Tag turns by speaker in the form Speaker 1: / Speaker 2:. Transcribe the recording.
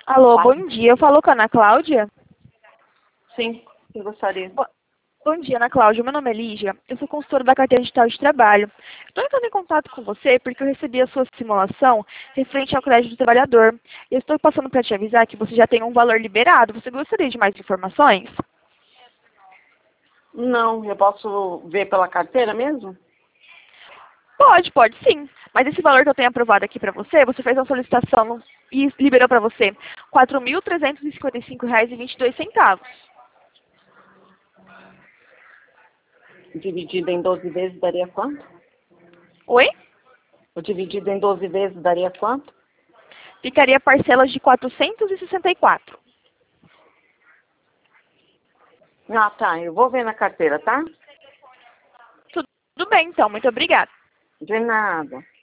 Speaker 1: Alô, bom dia. Eu falo com a Ana Cláudia.
Speaker 2: Sim, eu gostaria.
Speaker 1: Bom dia, Ana Cláudia. Meu nome é Lígia. Eu sou consultora da carteira digital de trabalho. Estou entrando em contato com você porque eu recebi a sua simulação referente ao crédito do trabalhador. E eu estou passando para te avisar que você já tem um valor liberado. Você gostaria de mais informações?
Speaker 2: Não, eu posso ver pela carteira mesmo?
Speaker 1: Pode sim. Mas esse valor que eu tenho aprovado aqui para você, você fez uma solicitação e liberou para você R$ 4.355,22.
Speaker 2: Dividido em 12 vezes daria quanto?
Speaker 1: Oi?
Speaker 2: O dividido em 12 vezes daria quanto?
Speaker 1: Ficaria parcelas de 464.
Speaker 2: Ah, tá. Eu vou ver na carteira, tá?
Speaker 1: Tudo bem, então. Muito obrigada.
Speaker 2: De nada.